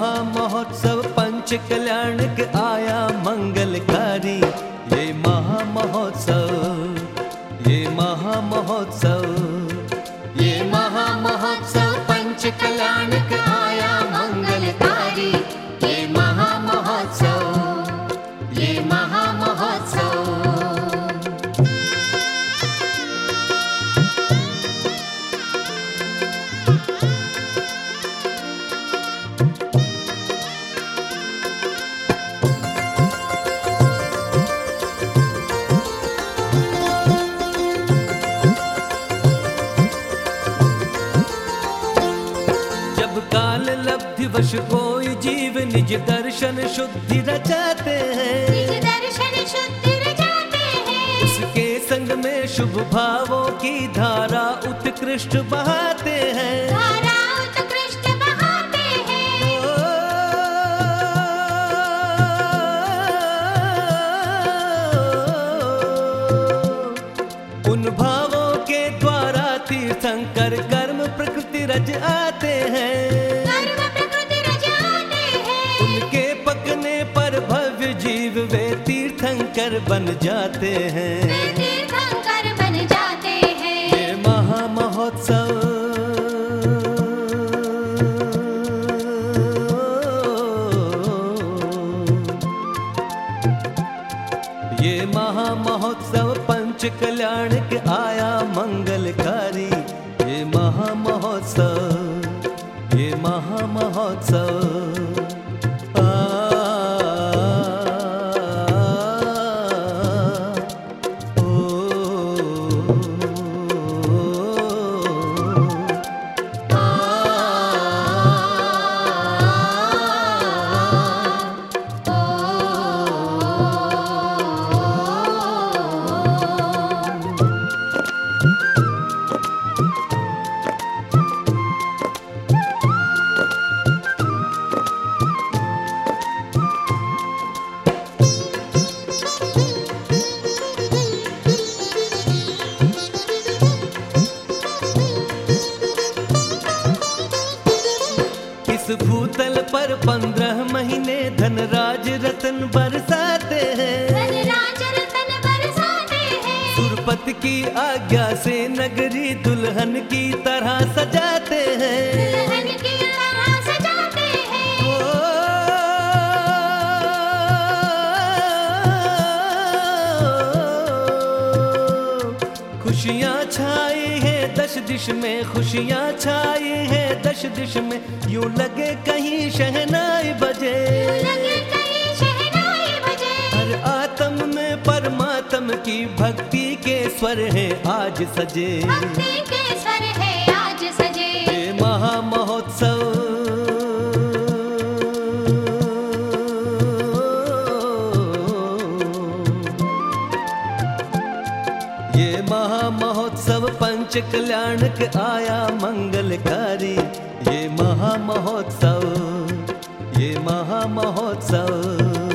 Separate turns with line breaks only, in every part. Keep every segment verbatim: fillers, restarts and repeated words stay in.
महा महोत्सव पंच कल्याण के आया मंगलकारी। ये महा महोत्सव, ये महा महोत्सव, ये महा महोत्सव पंच कल्याण के आया मंगलकारी। ये महा महोत्सव, ये महा महोत्सव। वश कोई जीव निज दर्शन शुद्धि रचाते हैं,
निज दर्शन शुद्धि रचाते हैं।
उसके संग में शुभ भावों की धारा उत्कृष्ट बहाते हैं,
धारा उत्कृष्ट बहाते हैं।
उन भावों के द्वारा तीर्थंकर कर्म प्रकृति रच आते हैं। वे तीर्थंकर बन जाते हैं,
वे तीर्थंकर बन जाते हैं।
ये महा महोत्सव, ये महा महोत्सव पंच कल्याण के आया मंगलकारी। ये महा महोत्सव, ये महा महोत्सव। भूतल पर पंद्रह महीने धनराज रतन बरसाते हैं,
धनराज रतन बरसाते हैं।
सुरपति की आज्ञा से नगरी दुल्हन की तरह सजाते हैं,
दुल्हन की तरह सजाते हैं।
खुशियाँ छाई है दश दिश में, खुशियाँ छाई है दश दिश में। यूं लगे कहीं शहनाई बजे,
लगे कहीं शहनाई बजे।
हर आत्म में परमात्म की भक्ति के स्वर है आज सजे,
भक्ति के स्वर है आज सजे।
ये महा महोत्सव, ये महा महोत्सव पंच कल्याण के आया मंगलकारी। ये महा महोत्सव, ये महा महोत्सव।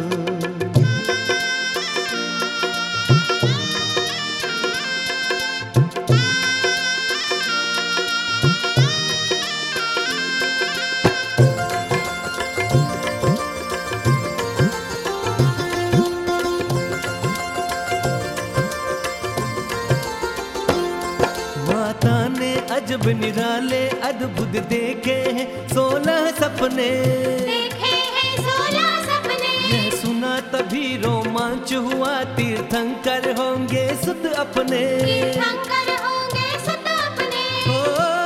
अजब निराले अद्भुत देखे हैं सोलह सपने,
देखे हैं सोलह सपने।
यह सुना तभी रोमांच हुआ तीर्थंकर होंगे सुध अपने,
तीर्थंकर होंगे सुध अपने।
ओ,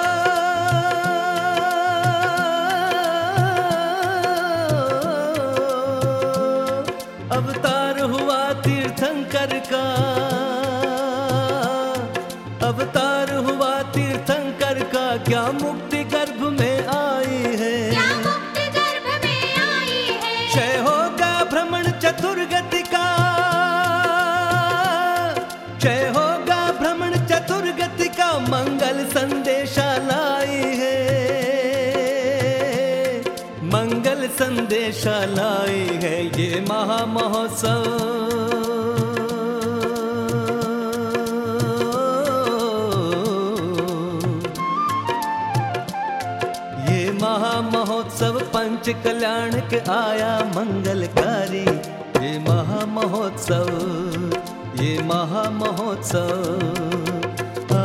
अवतार हुआ तीर्थंकर का, अवतार हुआ तीर्थंकर का। क्या मुक्ति गर्भ में आई है,
क्या मुक्ति गर्भ में आई है।
क्षय होगा भ्रमण चतुर्गति का, क्षय होगा भ्रमण चतुर्गति का। मंगल संदेशा लाई है, मंगल संदेशा लाई है। ये महा महोत्सव, महोत्सव पंच पंच कल्याणक आया मंगलकारी। ये महा महोत्सव, ये महा महोत्सव आ,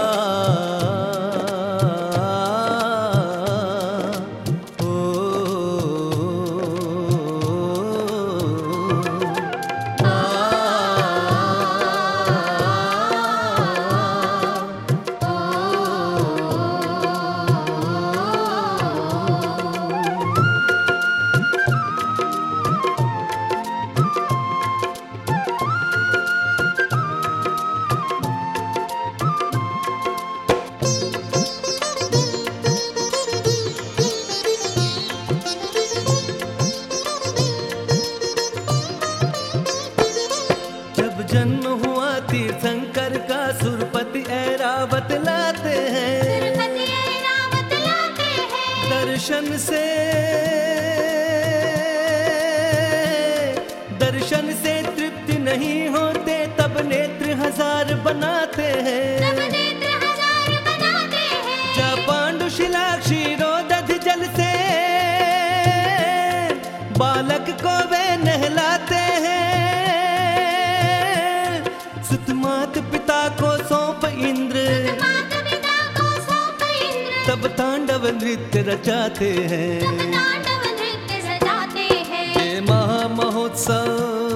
ओ, आ, जन्म हुआ तीर्थंकर का सुरपति ऐरावत लाते हैं।
सुरपति ऐरावत लाते हैं।
दर्शन से दर्शन से तृप्ति नहीं होते तब नेत्र हजार बनाते हैं।
तब नेत्र हजार बनाते हैं।
जा पांडुशिला क्षीरोदधि जल से बालक को वे नहलाते हैं। सुतमात पिता को सौंप इंद्र,
माता पिता को सौंप इंद्र।
तब तांडव नृत्य रचाते हैं।
तब तांडव नृत्य सजाते हैं।
ये महा महोत्सव,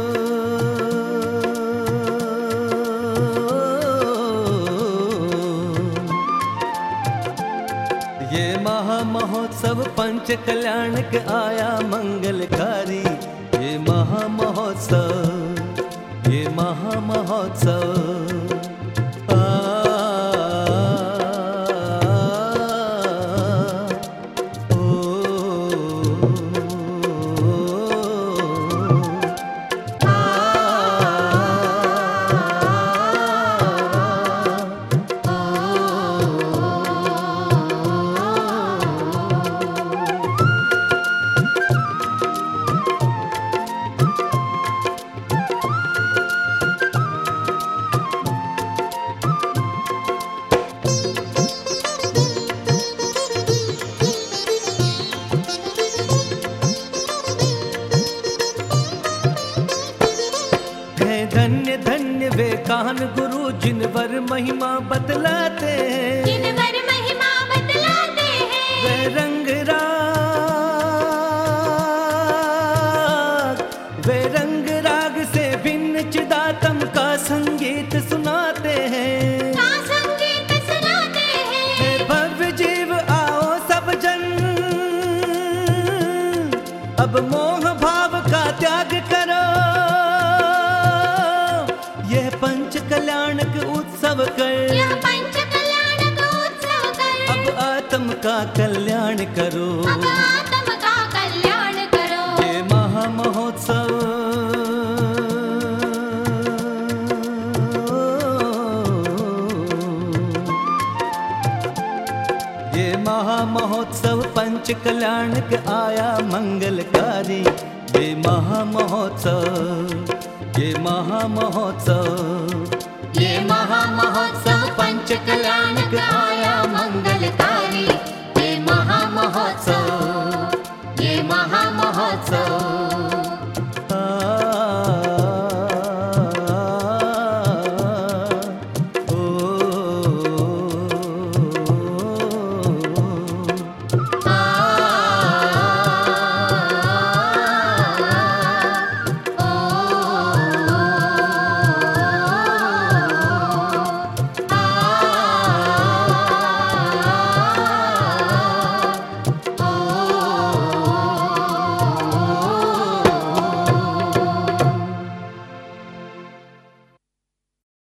ये महा महोत्सव पंच कल्याणक आया मंगलकारी। ये महा महोत्सव, ये महा महोत्सव आ, ओ, आ, धन्य धन्य वे कान गुरु जिनवर महिमा बतलाते हैं।
जिनवर महिमा बतलाते हैं।
वे रंग राग, वे रंग राग से भिन्न चिदातम का संगीत सुनाते हैं।
का संगीत सुनाते हैं।
हे भव्य जीव आओ सब जन, अब मोह भाव का त्याग करो। यह पंच कल्याणक उत्सव कर,
यह पंच कल्याणक उत्सव कर।
अब आत्म का कल्याण करो।
अब आत्म का कल्याण करो।
ये महा महोत्सव, ये महा महोत्सव पंच कल्याणक आया मंगलकारी। ये महा महोत्सव, ये महा महोत्सव, ये महा महोत्सव पंच कल्याणक आया मंगलकारी। ये महा महोत्सव, ये महा महोत्सव।